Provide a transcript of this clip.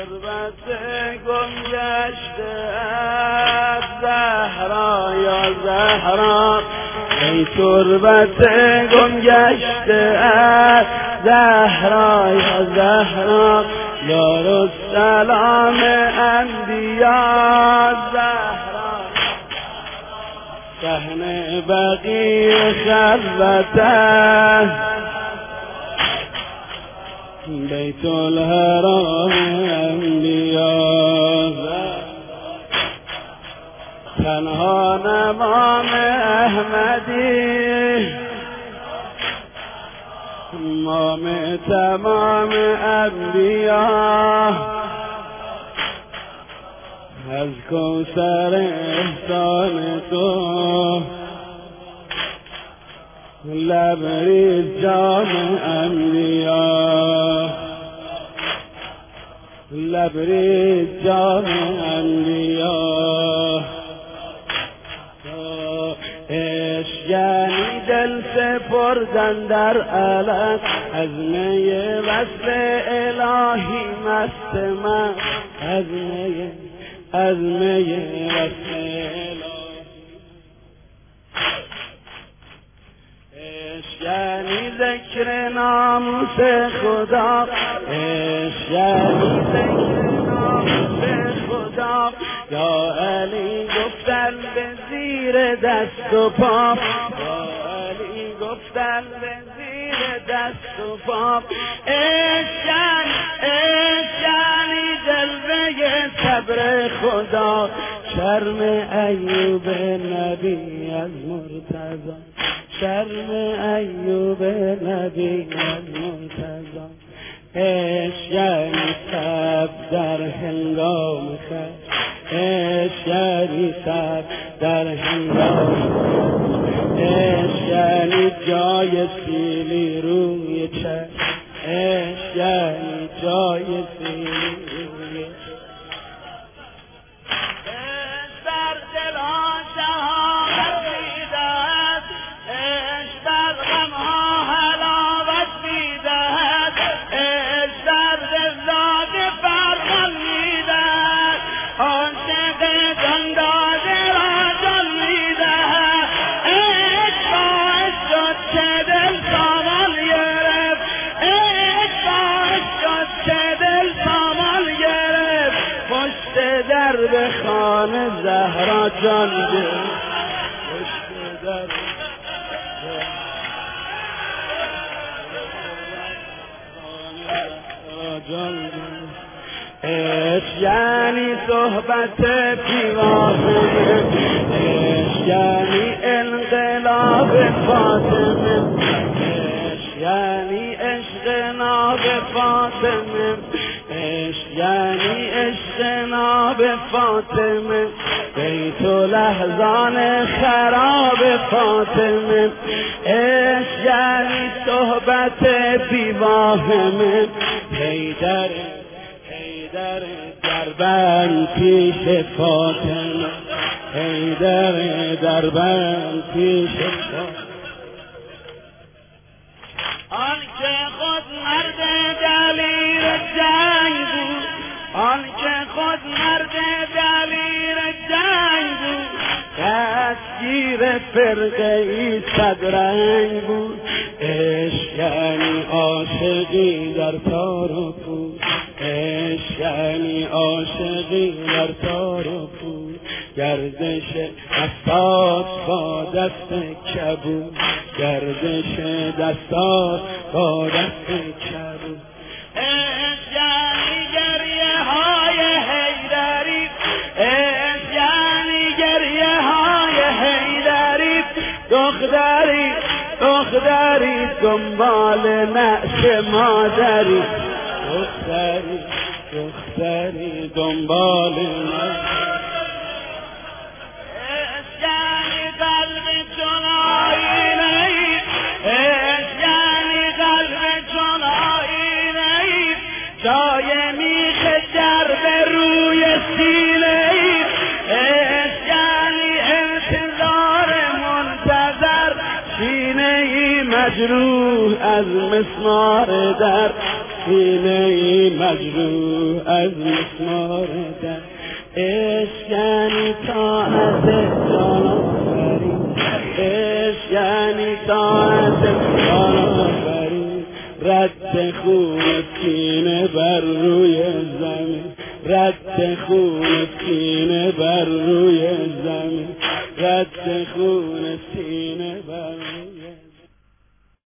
تربت گم گشته زهرا یا زهرا، ای تربت گم گشته زهرا یا زهرا، دار السلام انبیا زهرا، صحن بقی خلوته بیت الحرام انبیا، تنها نمام احمدی، امام تمام انبیا، از کوثر احسان تو لبریز جام انبیا، لبریز جام انبیا، عشق یعنی دل سپردن در علم، از می وصل الهی مست من، از می وصل الهی، عشق یعنی ذکر ناموس خدا، عشق یعنی ذکر ناموس خدا، یا علی گفتن به زیر دست و پا، یا علی گفتن به زیر دست و پا، عشق یعنی جلوه صبر خدا، شرم ایوب نبی از مرتضی، شرم ایوب نبی از مرتضی، عشق یعنی صبر در هنگام خشم، عشق یعنی صبر در هنگام، عشق یعنی جای سیلی روی چشم، عشق یعنی جای سیلی روی چشم، در دل ها شهامت میدهد، عشق در غم ها حلاوت میدهد، عشق در دل فرمان میدهد، عاشق جان داده را جان میدهد، عشق باعث شد که دل سامان گرفت، عشق باعث شد که دل سامان گرفت، پشت در به خانه زهرا جان گرفت، پشت در جان گرفت، عشق یعنی صحبت پیواسته، عشق یعنی انقلاب فاطمه، عشق یعنی عشق ناب فاطمه، عشق یعنی عشق ناب فاطمه، بیت لحظان خراب فاطمه، عشق یعنی صحبت بیواهمه، حیدر دربند پیش فاطمه، حیدر دربند پیش فاطمه، آن که خود مرد دلیر جنگ بود، آن که خود مرد دلیر جنگ بود، دستگیر فرقه ای صدرنگ بود، عشق یعنی عاشقی در تار و پود، عشق یعنی عاشقی در تار و پود، گردش دستات با دست کبود، گردش دستات با دست کبود، عشق یعنی گریه های حیدری، عشق یعنی گریه های حیدری، دختری دنبال نعش مادری، دختری دنبال نعش، عشق یعنی قلب چون آینه ای، عشق یعنی قلب چون آینه ای، جای میخ جرب روی سینه ای، عشق یعنی انتظار منتظر، سینه ای مجروح از مسمار در، سینه مجروح از مسمار در. عشق یعنی طاعت جان آفرین، عشق یعنی طاعت جان آفرین. رد خون سینه بر روی زمین، رد خون سینه بر روی